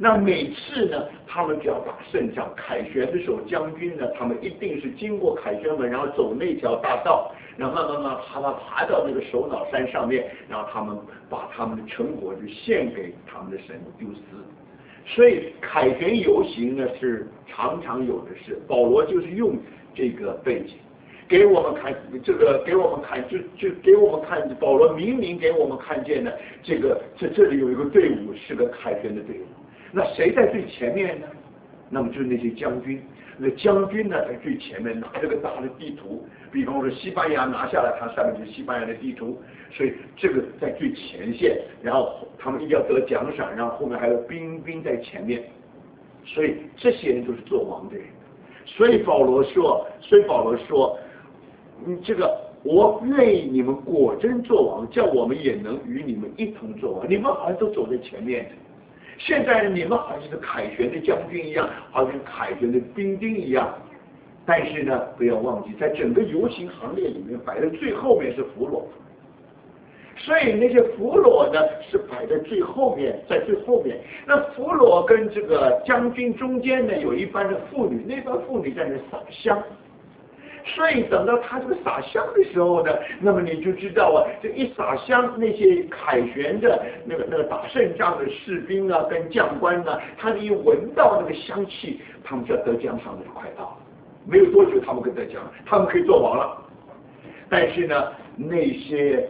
那每次呢，他们只要打胜仗，凯旋的时候，将军呢，他们一定是经过凯旋门，然后走那条大道，然后慢慢爬到那个首脑山上面，然后他们把他们的成果就献给他们的神丢斯。所以凯旋游行呢是常常有的事，保罗就是用这个背景。给我们看给我们看，就给我们看，保罗明明给我们看见呢，这里有一个队伍是个凯旋的队伍，那谁在最前面呢？那么就是那些将军，那将军呢在最前面拿着个大的地图，比方说西班牙拿下来，它上面就是西班牙的地图，所以这个在最前线，然后他们一定要得奖赏，然后后面还有兵在前面，所以这些人都是做王的人。所以保罗说，这个我愿意你们果真做王，叫我们也能与你们一同做王。你们好像都走在前面的，现在你们好像是凯旋的将军一样，好像凯旋的兵丁一样。但是呢，不要忘记，在整个游行行列里面摆在最后面是俘虏，所以那些俘虏呢是摆在最后面，在最后面。那俘虏跟这个将军中间呢，有一班的妇女，那帮妇女在那撒香。所以等到他这个撒香的时候呢，那么你就知道啊，这一撒香，那些凯旋的那个打胜仗的士兵啊，跟将官啊，他们一闻到那个香气，他们就要得奖赏的就快到了。没有多久，他们可以得奖，他们可以做王了。但是呢，那些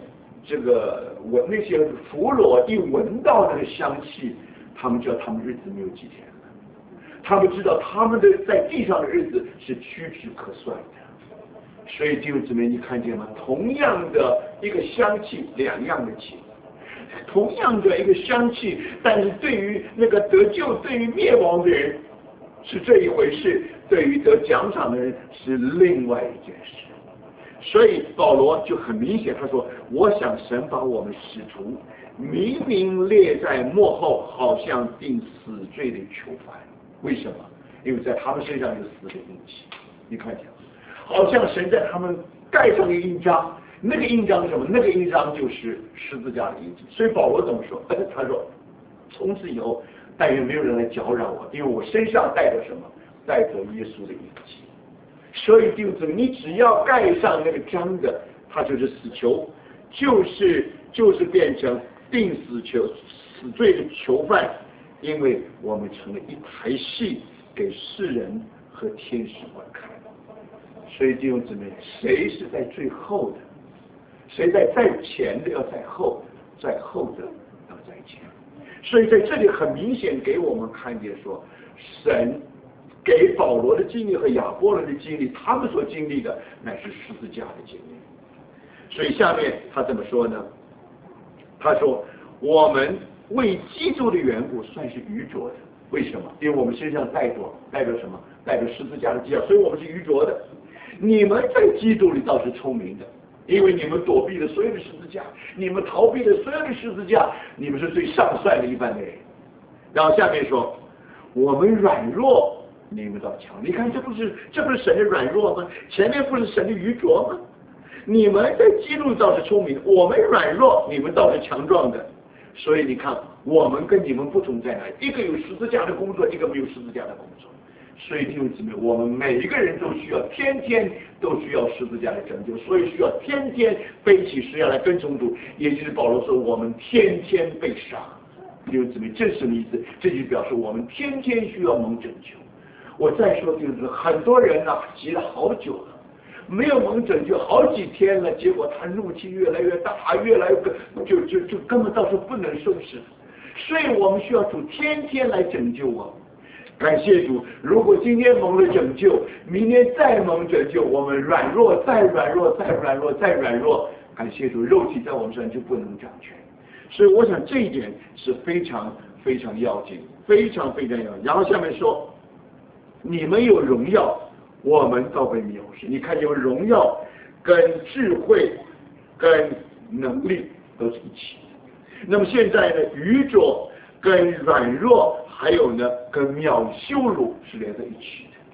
俘虏一闻到那个香气，他们知道他们日子没有几天了，他们知道他们的在地上的日子是屈指可算的。所以弟兄姊妹，你看见吗？同样的一个香气，两样的气；同样的一个香气，但是对于那个得救、对于灭亡的人是这一回事，对于得奖赏的人是另外一件事。所以保罗就很明显，他说：“我想神把我们使徒明明列在幕后，好像定死罪的囚犯。为什么？因为在他们身上有死的印记。你看见吗？好像神在他们盖上一个印章，那个印章是什么？那个印章就是十字架的印记。所以保罗怎么说？他说：从此以后，但愿没有人来搅扰我，因为我身上带着什么？带着耶稣的印记。所以弟兄姊妹，你只要盖上那个章的，它就是死囚，就是变成定死罪的囚犯，因为我们成了一台戏给世人和天使观看。所以弟兄姊妹，谁是在最后的？谁在前的要在后，在后的要在前。所以在这里很明显给我们看见说，神给保罗的经历和亚波罗的经历，他们所经历的乃是十字架的经历。所以下面他怎么说呢？他说：我们为基督的缘故算是愚拙的。为什么？因为我们身上带着什么？带着十字架的记号，所以我们是愚拙的。你们在基督里倒是聪明的，因为你们躲避了所有的十字架，你们逃避了所有的十字架，你们是最上算的一般的人。然后下面说：我们软弱，你们倒强。你看，这不是神的软弱吗？前面不是神的愚拙吗？你们在基督倒是聪明，我们软弱，你们倒是强壮的。所以你看，我们跟你们不同在哪？一个有十字架的工作，一个没有十字架的工作。所以弟兄姊妹，我们每一个人都需要天天都需要十字架的拯救，所以需要天天背起十字架来跟从主。也就是保罗说，我们天天被杀。弟兄姊妹，这是什么意思？这就表示我们天天需要蒙拯救。我再说弟兄姊妹，很多人啊急了好久了，没有蒙拯救好几天了，结果他怒气越来越大，越来越就根本到时候不能收拾。所以我们需要主天天来拯救我们。感谢主，如果今天蒙了拯救，明天再蒙拯救，我们软弱，再软弱，再软弱，再软弱，感谢主，肉体在我们身上就不能掌权。所以我想这一点是非常非常要紧，非常非常要紧。然后下面说，你们有荣耀，我们倒被藐视。你看，有荣耀跟智慧跟能力都是一起的。那么现在呢，愚拙跟软弱还有呢跟羞辱是连在一起的。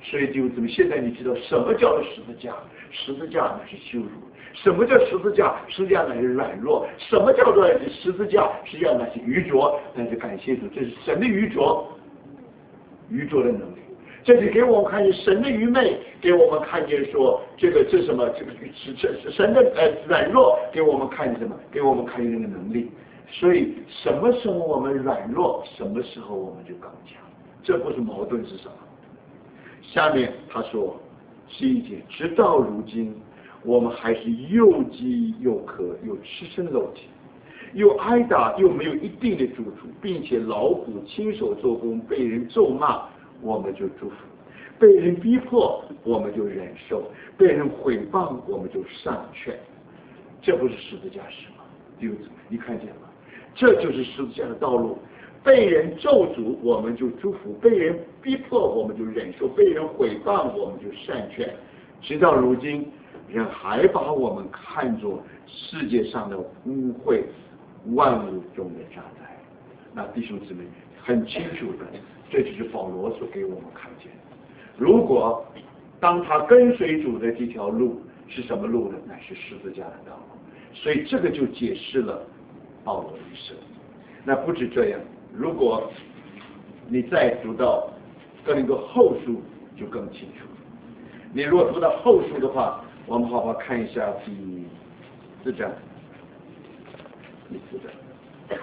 所以弟兄姊妹，现在你知道什么叫做十字架？十字架那是羞辱。什么叫十字架？十字架那是软弱。什么叫做十字架？实际上那是愚拙。但是感谢主，这是神的愚拙，愚拙的能力。这里给我们看见神的愚昧，给我们看见说这什么？这个神的软弱，给我们看见什么？给我们看见那个能力。所以什么时候我们软弱，什么时候我们就刚强。这不是矛盾是什么？下面他说11节，直到如今，我们还是又饥又渴，又赤身露体，又挨打，又没有一定的住处，并且劳苦亲手做工，被人咒骂，我们就祝福；被人逼迫，我们就忍受；被人毁谤，我们就善劝。这不是十字架是吗？弟兄姊妹，你看见吗？这就是十字架的道路。被人咒诅，我们就祝福；被人逼迫，我们就忍受；被人毁谤，我们就善劝。直到如今，人还把我们看作世界上的污秽，万物中的渣滓。那弟兄姊妹很清楚的，这就是保罗所给我们看见的。如果当他跟随主的这条路是什么路呢？乃是十字架的道路。所以这个就解释了保罗一生。那不止这样，如果你再读到哥林多后书，就更清楚。你如果读到后书的话，我们好好看一下第4章，第4章，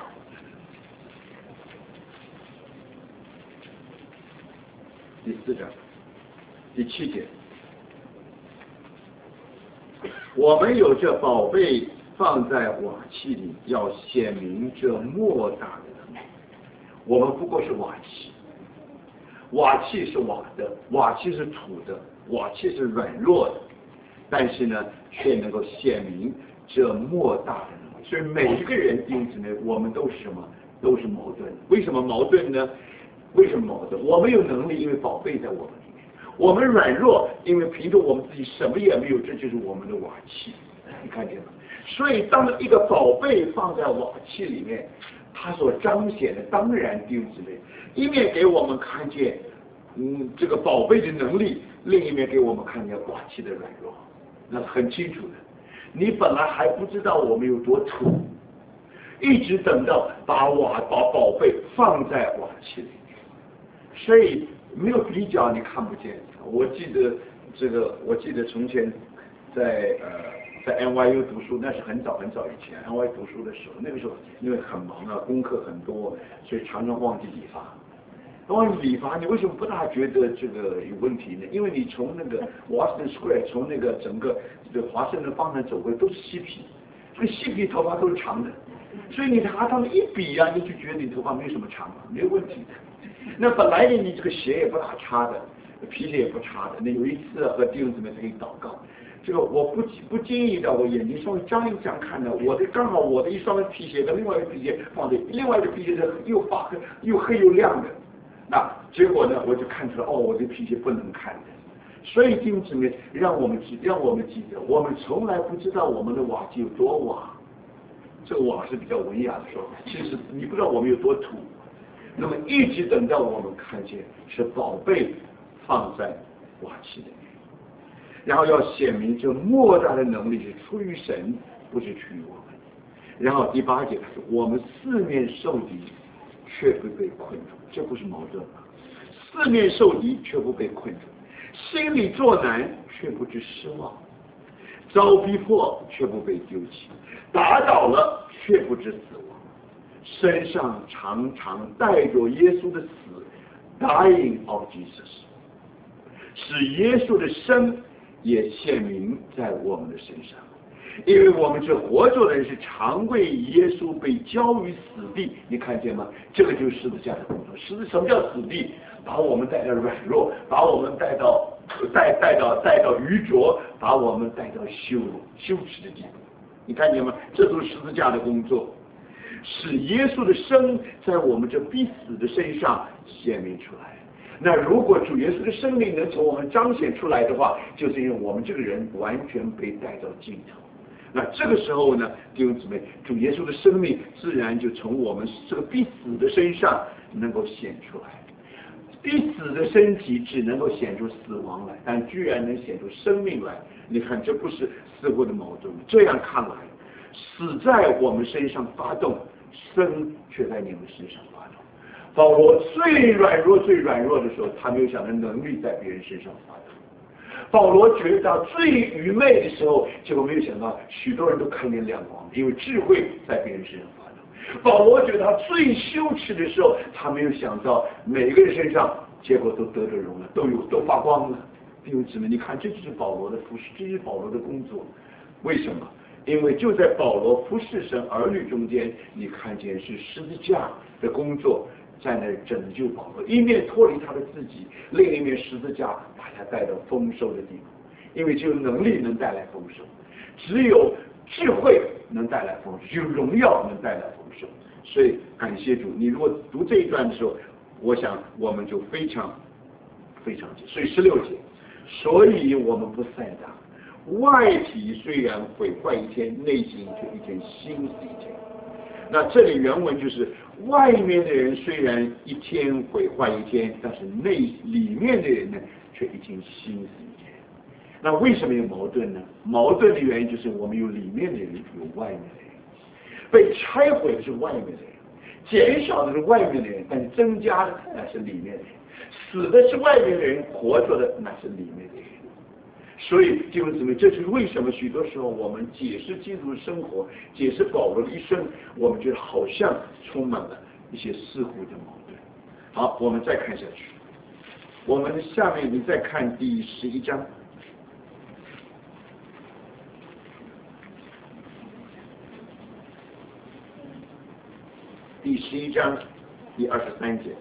第4章，第7节，我们有这宝贝放在瓦器里，要显明这莫大的能力。我们不过是瓦器，瓦器是瓦的，瓦器是土的，瓦器是软弱的，但是呢，却能够显明这莫大的能力。所以每一个人弟兄姊妹，我们都是什么？都是矛盾。为什么矛盾呢？为什么矛盾？我们有能力，因为宝贝在我们里面；我们软弱，因为凭着我们自己什么也没有，这就是我们的瓦器。你看见吗？所以当一个宝贝放在瓦器里面，它所彰显的当然弟兄姊妹，一面给我们看见这个宝贝的能力，另一面给我们看见瓦器的软弱，那是很清楚的。你本来还不知道我们有多土，一直等到把宝贝放在瓦器里面，所以没有比较你看不见。我记得从前在 NYU 读书，那是很早以前 NYU 读书的时候，那个时候因为很忙啊，功课很多，所以常常忘记理发。忘记理发，你为什么不大觉得这个有问题呢？因为你从那个 Washington Square， 从那个整个这个华盛顿方向走过来都是嬉皮，这个嬉皮头发都是长的，所以你拿他们一比啊，你就觉得你头发没什么长啊，没有问题的。那本来呢，你这个鞋也不大擦的，皮鞋也不擦的。那有一次和弟兄姊妹可以祷告。这个我不经意的，我眼睛稍微张一张看到刚好我的一双皮鞋跟另外一个皮鞋放在另外一个皮鞋是又黑又亮的，那结果呢我就看出来我的皮鞋不能看的。所以弟兄姊妹，让我们记得，我们从来不知道我们的瓦器有多瓦。这个瓦是比较文雅的说法，其实你不知道我们有多土。那么一直等到我们看见是宝贝放在瓦器里面。然后要显明这莫大的能力是出于神，不是出于我们。然后第8节他说，我们四面受敌，却不被困住，这不是矛盾吗？四面受敌却不被困住，心里作难却不知失望，遭逼迫却不被丢弃，打倒了却不知死亡，身上常常带着耶稣的死，dying of Jesus， 使耶稣的生也显明在我们的身上，因为我们这活着的人是常为耶稣被交于死地。你看见吗？这个就是十字架的工作。什么叫死地？把我们带到软弱，把我们带到愚拙，把我们带到羞耻的地步。你看见吗？这都是十字架的工作，使耶稣的生在我们这必死的身上显明出来。那如果主耶稣的生命能从我们彰显出来的话，就是因为我们这个人完全被带到尽头。那这个时候呢，弟兄姊妹，主耶稣的生命自然就从我们这个必死的身上能够显出来。 必死的身体只能够显出死亡来，但居然能显出生命来。你看，这不是似乎的矛盾吗？这样看来，死在我们身上发动，生却在你们身上发动。保罗最软弱的时候，他没有想到能力在别人身上发动。保罗觉得最愚昧的时候，结果没有想到许多人都看见亮光，因为智慧在别人身上发动。保罗觉得他最羞耻的时候，他没有想到每个人身上结果都得着荣了，都发光了。弟兄姊妹，你看，这就是保罗的服侍，这就是保罗的工作。为什么？因为就在保罗服侍神儿女中间，你看见是十字架的工作在那拯救保罗，一面脱离他的自己，另一面十字架把他带到丰收的地步。因为只有能力能带来丰收，只有智慧能带来丰收，只有荣耀能带来丰收。所以感谢主，你如果读这一段的时候，我想我们就非常所以16节，所以我们不散档，外体虽然毁坏一天，内心却一天新似一天。那这里原文就是外面的人虽然一天毁坏一天，但是里面的人呢，却一天新似一天。那为什么有矛盾呢？矛盾的原因就是我们有里面的人，有外面的人。被拆毁的是外面的人，减少的是外面的人，但是增加的那是里面的人。死的是外面的人，活着的那是里面的人。所以弟兄姊妹，这就是为什么许多时候我们解释基督的生活，解释保罗的一生，我们觉得好像充满了一些似乎的矛盾。好，我们再看下去。我们下面你再看第11章。第11章第23节。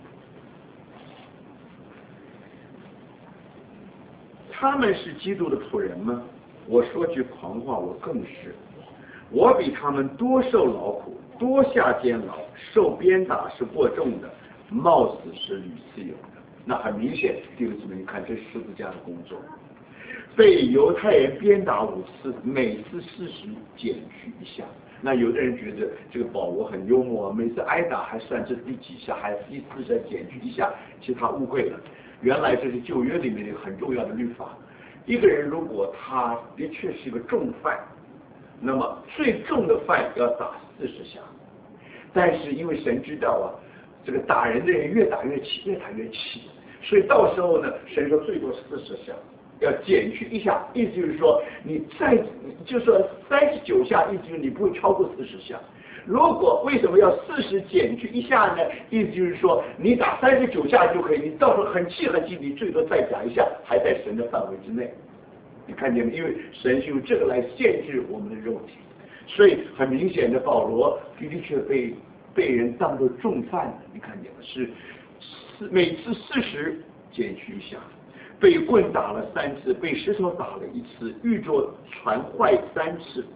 他们是基督的仆人吗？我说句狂话，我更是。我比他们多受劳苦，多下监牢，受鞭打是过重的，冒死是屡次有的。那很明显，弟兄姊妹，你看这是十字架的工作。被犹太人鞭打5次，每次40减去1下。那有的人觉得这个保罗很幽默，每次挨打还算这第几下，还第4下减去1下，其实他误会了。原来这是旧约里面的很重要的律法。一个人如果他的确是一个重犯，那么最重的犯要打40下。但是因为神知道啊，这个打人的人越打越气，越打越气，所以到时候呢，神说最多40下。要减去1下，意思就是说，就是说39下，意思就是你不会超过40下。如果为什么要40减去1下呢？意思就是说，你打39下就可以，你到时候很气，你最多再打1下，还在神的范围之内。你看见没？因为神是用这个来限制我们的肉体，所以很明显的，保罗的确被人当作重犯。你看见了，是每次40减去1下。被棍打了3次，被石头打了1次，遇着船坏3次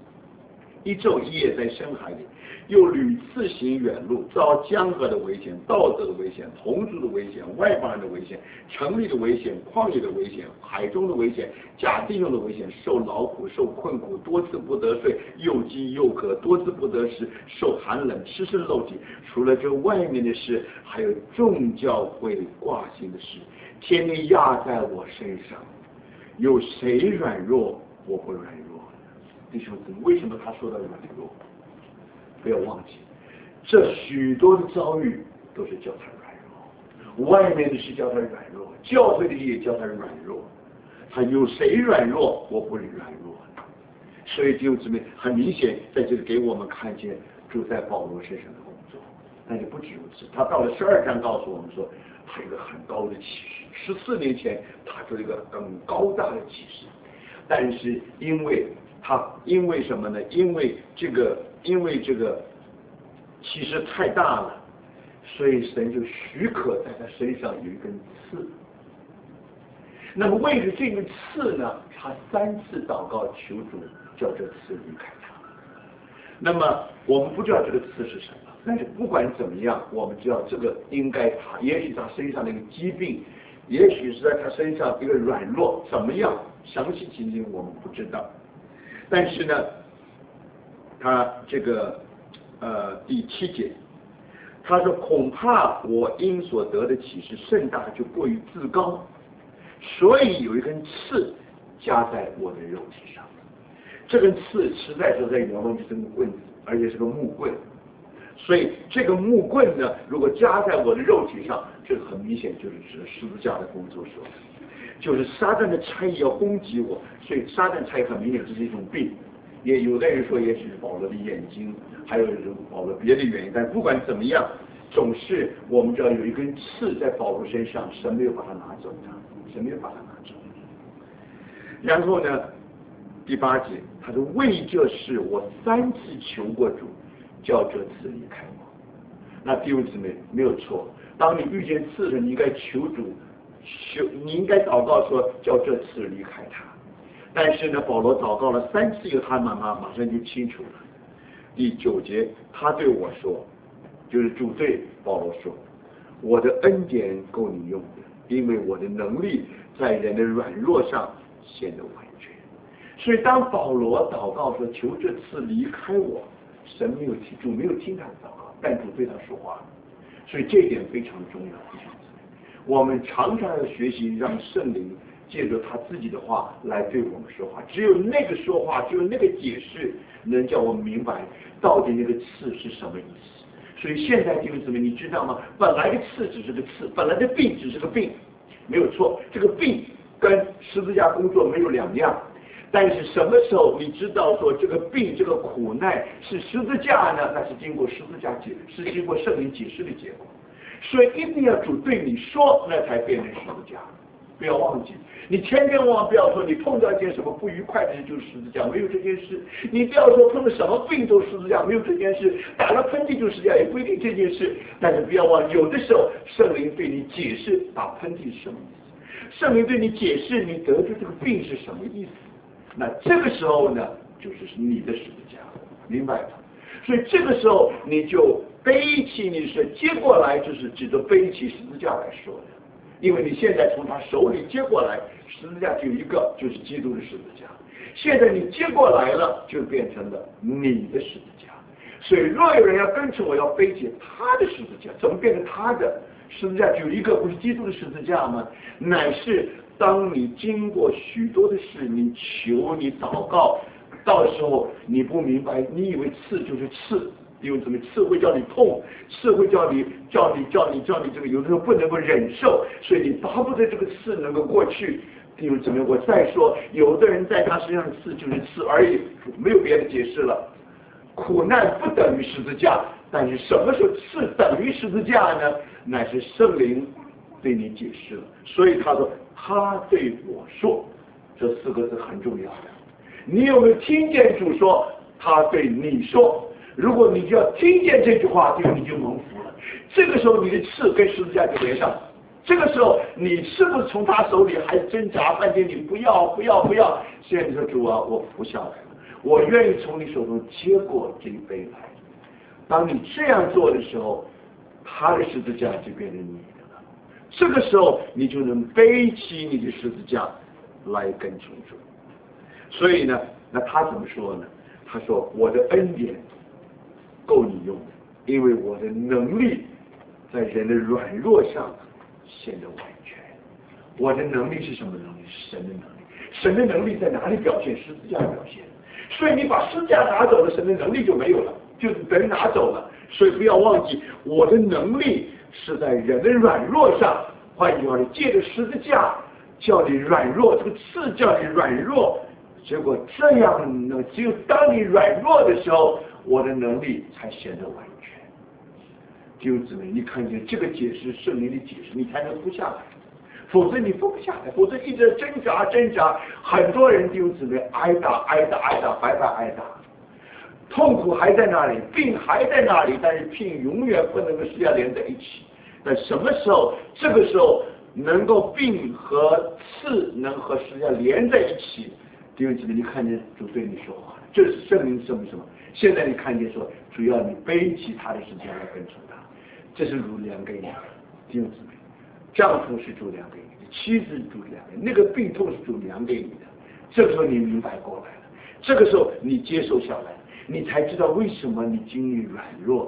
，1昼1夜在深海里，又屡次行远路，遭江河的危险、道德的危险、同族的危险、外邦人的危险、城里的危险、旷野的危险、海中的危险、假弟兄的危险，受劳苦、受困苦，多次不得睡，又饥又渴，多次不得食，受寒冷，吃身漏体。除了这外面的事，还有众教会挂心的事，天天压在我身上。有谁软弱，我不软弱？弟兄姊妹，为什么他说到软弱？不要忘记，这许多的遭遇都是叫他软弱，外面的是叫他软弱，教会的也叫他软弱。他有谁软弱，我不软弱。所以弟兄姊妹，很明显在这里给我们看见主在保罗身上的工作。但是不止如此，他到了12章告诉我们说，他有一个很高的启示。14年前他做一个很高大的启示，但是因为什么呢？因为这个启示太大了，所以神就许可在他身上有一根刺。那么为了这根刺呢，他3次祷告求主叫这刺离开他。那么我们不知道这个刺是什么，但是不管怎么样，我们知道这个应该也许他身上的一个疾病，也许是在他身上一个软弱，怎么样详细情形我们不知道。但是呢，他这个第7节， 他说恐怕我因所得的启示甚大，就过于自高，所以有一根刺加在我的肉体上。这根刺实在说在原文就是个棍子，而且是个木棍。所以这个木棍呢，如果加在我的肉体上，这个很明显就是指十字架的工作说的，就是撒旦的差役要攻击我，所以撒旦差役很明显这是一种病。也有的人说也许是保罗的眼睛，还有一种保罗别的原因，但不管怎么样，总是我们知道有一根刺在保罗身上，神没有把它拿走的，神没有把它拿走。然后呢，第8节，他说为这事我3次求过主，叫这刺离开我。那弟兄姊妹没有错，当你遇见刺时，你应该求主，你应该祷告说叫这刺离开他。但是呢，保罗祷告了3次以后，他马上就清楚了。第9节，他对我说，就是主对保罗说，我的恩典够你用的，因为我的能力在人的软弱上显得完全。所以当保罗祷告说求这次离开我，神没有听，主没有听他的祷告，但主对他说话。所以这一点非常重要。我们常常要学习让圣灵借着他自己的话来对我们说话，只有那个说话，只有那个解释，能叫我们明白到底那个刺是什么意思。所以现在弟兄姊妹，你知道吗？本来的刺只是个刺，本来的病只是个病，没有错。这个病跟十字架工作没有两样。但是什么时候你知道说这个病这个苦难是十字架呢？那是经过十字架是经过圣灵解释的结果。所以一定要主对你说，那才变成十字架。不要忘记，你千万不要说你碰到一件什么不愉快的事就是十字架，没有这件事。你不要说碰到什么病都十字架，没有这件事。打了喷嚏就是十字架，也不一定这件事。但是不要忘，有的时候圣灵对你解释打喷嚏是什么意思，圣灵对你解释你得知这个病是什么意思。那这个时候呢，就是你的十字架，明白吗？所以这个时候你就背起你是接过来，就是指着背起十字架来说的。因为你现在从他手里接过来，十字架就有一个，就是基督的十字架。现在你接过来了，就变成了你的十字架。所以若有人要跟从我，要背起他的十字架，怎么变成他的十字架？就有一个，不是基督的十字架吗？乃是当你经过许多的事，你求你祷告，到时候你不明白，你以为刺就是刺。因为怎么刺会叫你痛，刺会叫你这个有的时候不能够忍受，所以你巴不得这个刺能够过去。因为怎么我再说，有的人在他身上的刺就是刺而已，没有别的解释了。苦难不等于十字架，但是什么时候刺等于十字架呢？乃是圣灵对你解释了。所以他说他对我说，这4个字很重要的。你有没有听见主说他对你说？如果你就要听见这句话，你就蒙福了。这个时候你的刺跟十字架就连上。这个时候你是不是从他手里还挣扎半天？你不要！现在你说主啊，我服下来了，我愿意从你手中接过这一杯来。当你这样做的时候，他的十字架就变成你的了。这个时候你就能背起你的十字架来跟从主。所以呢，那他怎么说呢？他说我的恩典够你用的，因为我的能力在人的软弱上显得完全。我的能力是什么能力？是神的能力。神的能力在哪里表现？十字架表现。所以你把十字架拿走了，神的能力就没有了，就是等于拿走了。所以不要忘记，我的能力是在人的软弱上。换句话说，借着十字架叫你软弱，这个刺叫你软弱。结果这样呢，只有当你软弱的时候，我的能力才显得完全。弟兄姊妹，你看见这个解释，圣灵的解释，你才能服下来，否则你服不下来，否则一直挣扎。很多人弟兄姊妹挨打，白挨打，痛苦还在那里，病还在那里，但是病永远不能跟十字架连在一起。那什么时候？这个时候能够病和刺能和十字架连在一起。弟兄姊妹，你看见主对你说话，这是圣灵什么？现在你看见说，主要你背起他的十字架来跟从他，这是主量给你的。弟兄姊妹，丈夫是主量给你的，妻子是主量给你的，那个病痛是主量给你的。这个时候你明白过来了，这个时候你接受下来，你才知道为什么你经历软弱，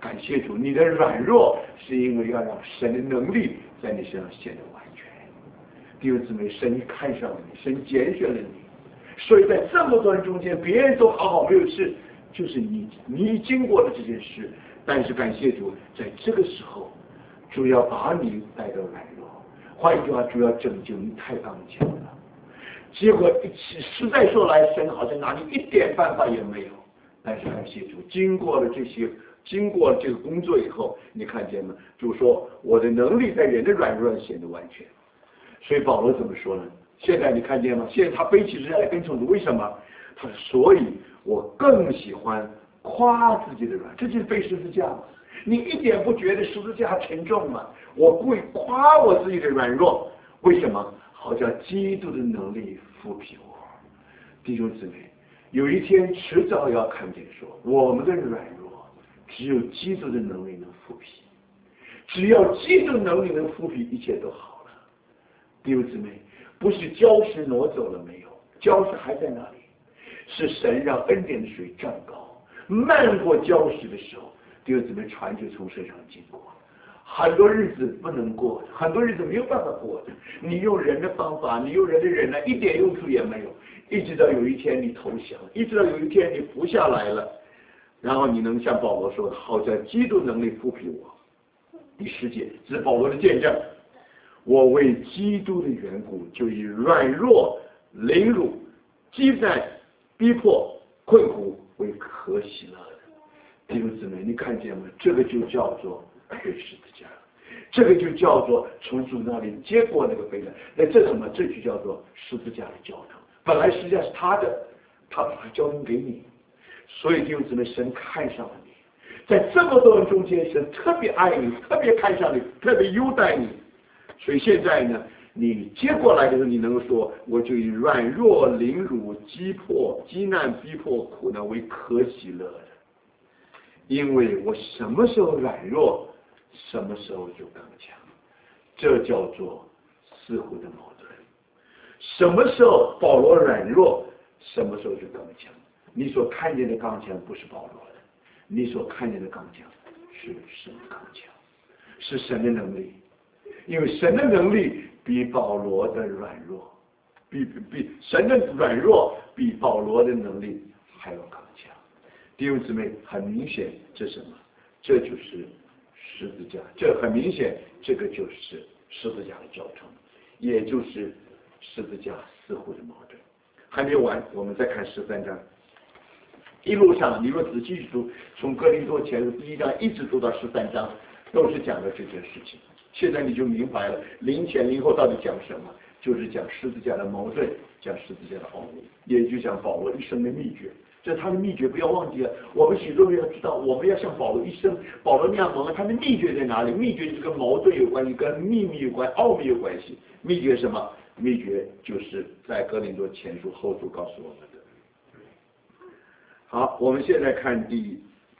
感谢主，你的软弱是因为要让神的能力在你身上显得完全。弟兄姊妹，神看上了你，神拣选了你，所以在这么多人中间，别人都好好没有事，就是你经过了这件事，但是感谢主，在这个时候，主要把你带到软弱。换一句话，主要拯救你太刚强了。结果实在说来，神好像拿你一点办法也没有。但是感谢主，经过了这个工作以后，你看见吗？主说我的能力在人的软弱上显得完全。所以保罗怎么说呢？现在你看见吗？现在他背起十字架来跟从主，为什么？他说：所以我更喜欢夸自己的软，这就是背十字架嘛。你一点不觉得十字架沉重吗？我会夸我自己的软弱，为什么？好像基督的能力抚庇我。弟兄姊妹，有一天迟早要看见说，我们的软弱只有基督的能力能抚庇，只要基督能力能抚庇，一切都好了。弟兄姊妹，不是礁石挪走了没有，礁石还在那里，是神让恩典的水涨高，漫过礁石的时候，弟兄姊妹，船就从身上经过。很多日子不能过的，很多日子没有办法过的。你用人的方法，你用人的忍耐，一点用处也没有。一直到有一天你投降，一直到有一天你服下来了，然后你能像保罗说的，好像基督能力抚庇我。第10节是保罗的见证，我为基督的缘故，就以软弱、凌辱、饥战、逼迫、困苦为可喜乐的。弟兄姊妹，你看见吗？这个就叫做背十字架，这个就叫做从主那里接过那个背的。那这什么？这就叫做十字架的教堂。本来十字架是他的，他把它交给你，所以弟兄姊妹，神看上了你，在这么多人中间，神特别爱你，特别看上你，特别优待你。所以现在呢，你接过来的时候，你能够说，我就以软弱、凌辱、饥难、逼迫、苦难为可喜乐的，因为我什么时候软弱，什么时候就刚强。这叫做似乎的矛盾。什么时候保罗软弱，什么时候就刚强。你所看见的刚强不是保罗的，你所看见的刚强是神的刚强，是神的能力。因为神的能力比保罗的软弱，比神的软弱比保罗的能力还要刚强。弟兄姊妹，很明显，这是什么？这就是十字架。这很明显，这个就是十字架的教程，也就是十字架似乎的矛盾。还没有完，我们再看13章。一路上，你若仔细读，从哥林多前书1章一直读到13章，都是讲的这件事情。现在你就明白了，灵前灵后到底讲什么？就是讲十字架的矛盾，讲十字架的奥秘，也就讲保罗一生的秘诀。这是他的秘诀，不要忘记了。我们许多人要知道，我们要像保罗一生，保罗那样蒙恩，他的秘诀在哪里？秘诀就是跟矛盾有关系，跟秘密有关，奥秘有关系。秘诀是什么？秘诀就是在哥林多前书后书告诉我们的。好，我们现在看第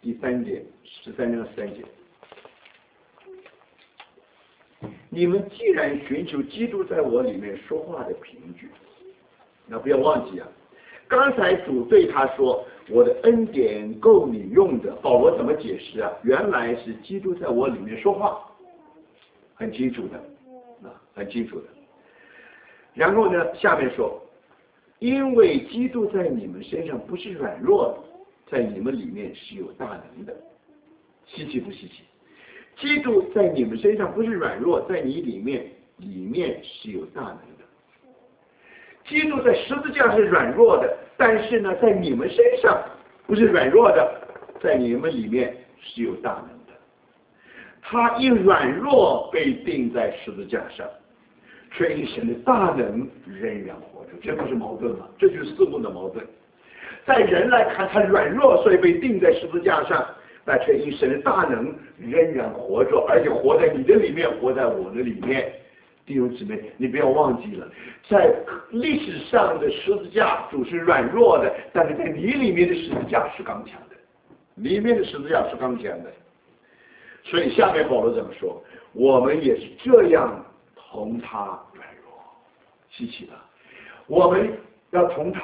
3节，13章3节。你们既然寻求基督在我里面说话的凭据，那不要忘记啊，刚才主对他说，我的恩典够你用的。保罗怎么解释啊？原来是基督在我里面说话，很清楚的，很清楚的。然后呢，下面说，因为基督在你们身上不是软弱的，在你们里面是有大能的。稀奇不稀奇？基督在你们身上不是软弱，在你里面是有大能的。基督在十字架是软弱的，但是呢，在你们身上不是软弱的，在你们里面是有大能的。他因软弱被钉在十字架上，却因神的大能仍然活着。这不是矛盾吗？这就是似乎的矛盾。在人来看，他软弱，所以被钉在十字架上。但却因神的大能仍然活着，而且活在你的里面，活在我的里面。弟兄姊妹，你不要忘记了，在历史上的十字架主是软弱的，但是在你里面的十字架是刚强的，里面的十字架是刚强的。所以下面保罗怎么说？我们也是这样同他软弱，稀奇了。我们要同他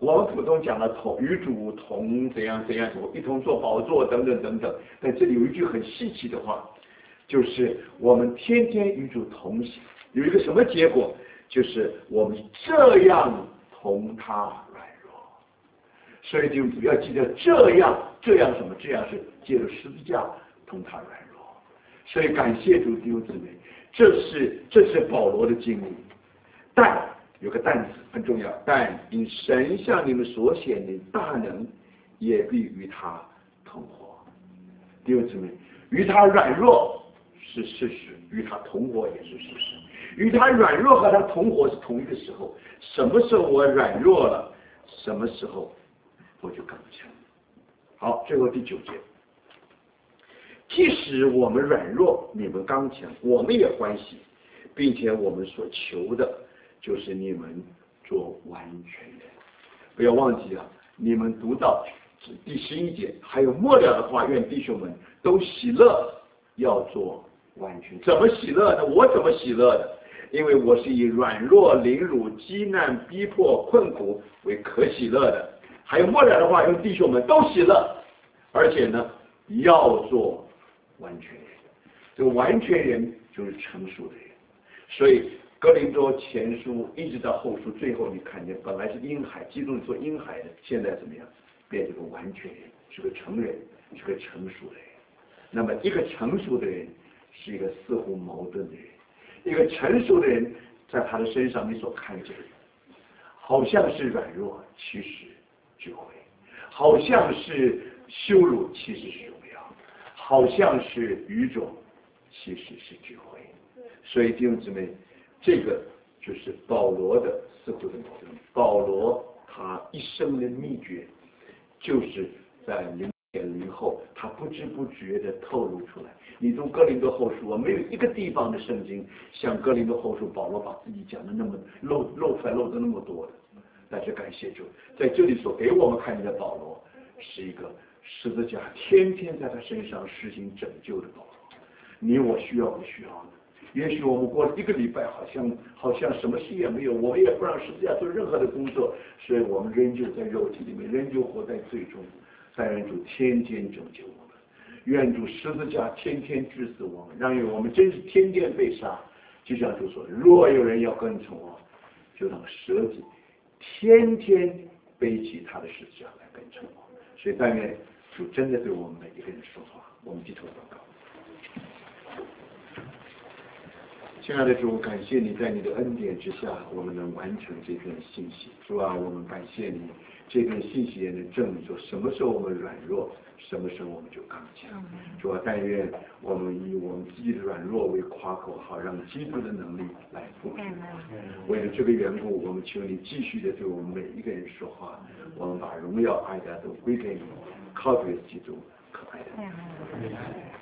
我们普通讲了与主同怎样怎样，一同做宝座等等等等。但这里有一句很稀奇的话，就是我们天天与主同行，有一个什么结果？就是我们这样同他软弱。所以就主要记得这样什么？这样是借着十字架同他软弱。所以感谢主弟兄姊妹，这是保罗的经历。但有个但字很重要，但因神向你们所显的大能，也必与他同活。弟兄姊妹，与他软弱是事实，与他同活也是事实。与他软弱和他同活是同一个时候。什么时候我软弱了，什么时候我就刚强。好，最后第9节，即使我们软弱，你们刚强，我们也欢喜，并且我们所求的就是你们做完全人。不要忘记了，你们读到第11节，还有末了的话，愿弟兄们都喜乐，要做完全。怎么喜乐呢？我怎么喜乐的？因为我是以软弱、凌辱、饥难、逼迫、困苦为可喜乐的。还有末了的话，用弟兄们都喜乐，而且呢，要做完全人。这个完全人就是成熟的人。所以哥林多前书一直到后书，最后你看见本来是婴孩，基督做婴孩的，现在怎么样？变成个完全人，是个成人，是个成熟的人。那么一个成熟的人是一个似乎矛盾的人，一个成熟的人在他的身上你所看见的，好像是软弱，其实智慧；好像是羞辱，其实是荣耀；好像是愚拙，其实是智慧。所以弟兄姊妹，这个就是保罗的似乎的矛盾。保罗他一生的秘诀，就是在0.0后，他不知不觉的透露出来。你读哥林多后书，没有一个地方的圣经像哥林多后书，保罗把自己讲的那么露出来，露的那么多的。但是感谢主，在这里所给我们看见的保罗，是一个十字架天天在他身上实行拯救的保罗。你我需要不需要呢？也许我们过了1个礼拜，好像什么事也没有，我们也不让十字架做任何的工作，所以我们仍旧在肉体里面，仍旧活在罪中。但愿主天天拯救我们，愿主十字架天天治死我们，让我们真是天天被杀。就像主说，若有人要跟从我，就让舍己，天天背起他的十字架来跟从我。所以但愿主真的对我们每一个人说话。我们低头祷告。亲爱的主，感谢你在你的恩典之下，我们能完成这篇信息。主啊，我们感谢你，这篇信息也能证明说，什么时候我们软弱，什么时候我们就刚强。主啊，但愿我们以我们自己的软弱为夸口，好让基督的能力来复制。为了这个缘故，我们求你继续的对我们每一个人说话。我们把荣耀、爱戴都归给你，靠着基督可爱的。